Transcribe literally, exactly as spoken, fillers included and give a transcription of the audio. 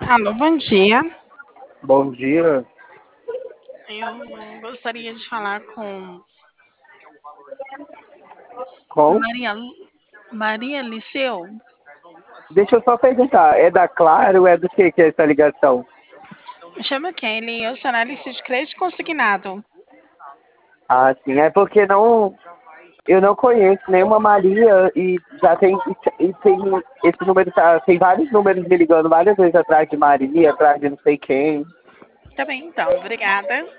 Alô, bom dia. Bom dia. Eu gostaria de falar com Com? Maria Lu Maria Liceu? Deixa eu só perguntar, é da Claro ou é do que que é essa ligação? Me chamo Kelly, eu sou analista de crédito consignado. Ah, sim, é porque não, eu não conheço nenhuma Maria e já tem, e tem esse número, tá, tem vários números me ligando várias vezes atrás de Maria, atrás de não sei quem. Tá bem, então, obrigada.